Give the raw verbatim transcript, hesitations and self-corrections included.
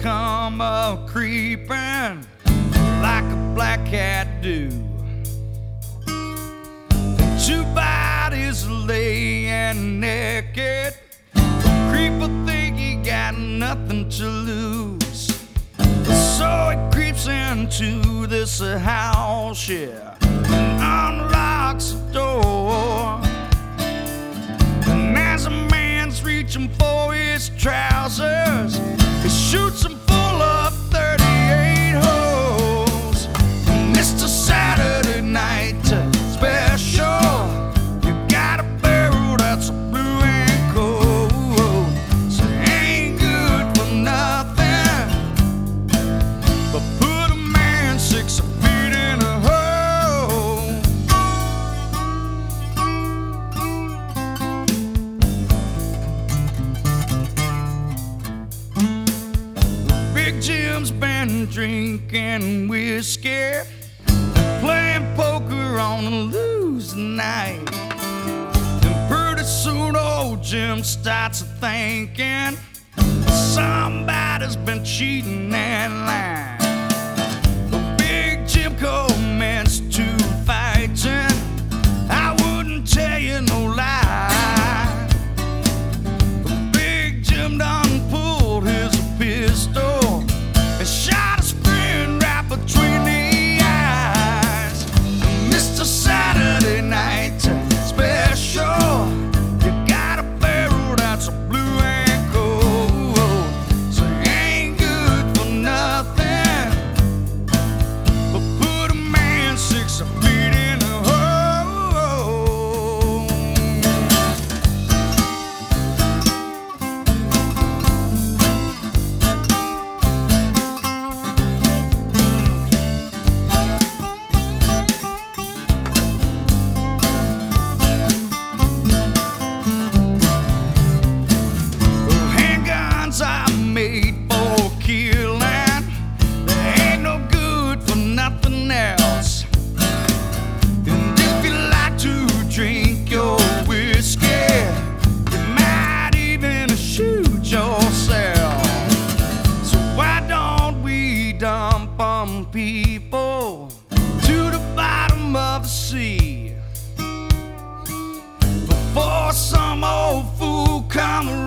come a creeping like a black cat do. Two bodies laying naked. Creeper think he got nothing to lose, so he creeps into this house, yeah, and unlocks the door. And as a man's reaching for his trousers, he shoots him full of thirty-eight holes. Mister Saturday Night Special, you got a barrel that's blue and cold, so it ain't good for nothing but put a man six feet in a hole. Big Jim's been drinking whiskey, playing poker on a losing night. And pretty soon old Jim starts thinking somebody's been cheating and lying. But Big Jim commenced to fighting. I wouldn't tell you no lie. But Big Jim done pulled his pistol and shot his friend right between the eyes. Mister Saturday Night Special, you got a barrel that's a blue and cold, so it ain't good for nothing but put a man six feet in a hole. Handguns are made for killing, they ain't no good for nothing else. And if you like to drink your whiskey, you might even shoot yourself. So why don't we dump on people to the bottom of the sea before some old fool come